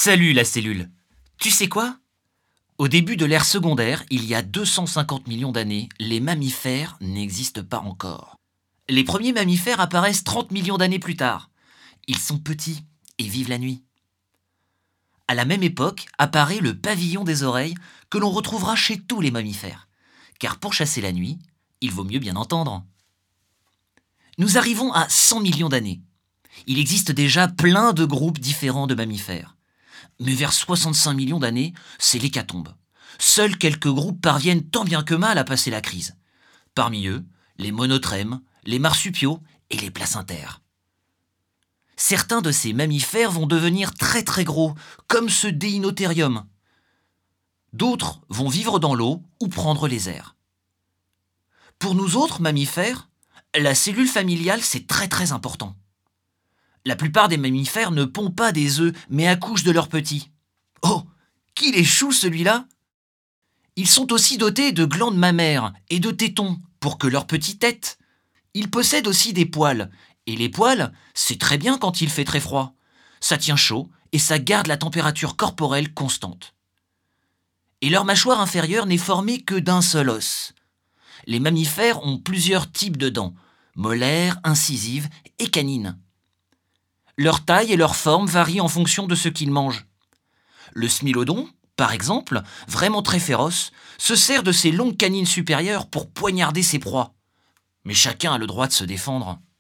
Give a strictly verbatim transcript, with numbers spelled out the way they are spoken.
Salut la cellule. Tu sais quoi? Au début de l'ère secondaire, il y a deux cent cinquante millions d'années, les mammifères n'existent pas encore. Les premiers mammifères apparaissent trente millions d'années plus tard. Ils sont petits et vivent la nuit. À la même époque apparaît le pavillon des oreilles que l'on retrouvera chez tous les mammifères. Car pour chasser la nuit, il vaut mieux bien entendre. Nous arrivons à cent millions d'années. Il existe déjà plein de groupes différents de mammifères. Mais vers soixante-cinq millions d'années, c'est l'hécatombe. Seuls quelques groupes parviennent tant bien que mal à passer la crise. Parmi eux, les monotrèmes, les marsupiaux et les placentaires. Certains de ces mammifères vont devenir très très gros, comme ce Deinotherium. D'autres vont vivre dans l'eau ou prendre les airs. Pour nous autres mammifères, la cellule familiale c'est très très important. La plupart des mammifères ne pondent pas des œufs, mais accouchent de leurs petits. Oh, qu'il est chou celui-là! Ils sont aussi dotés de glandes mammaires et de tétons pour que leurs petits tètent. Ils possèdent aussi des poils, et les poils, c'est très bien quand il fait très froid. Ça tient chaud et ça garde la température corporelle constante. Et leur mâchoire inférieure n'est formée que d'un seul os. Les mammifères ont plusieurs types de dents, molaires, incisives et canines. Leur taille et leur forme varient en fonction de ce qu'ils mangent. Le smilodon, par exemple, vraiment très féroce, se sert de ses longues canines supérieures pour poignarder ses proies. Mais chacun a le droit de se défendre.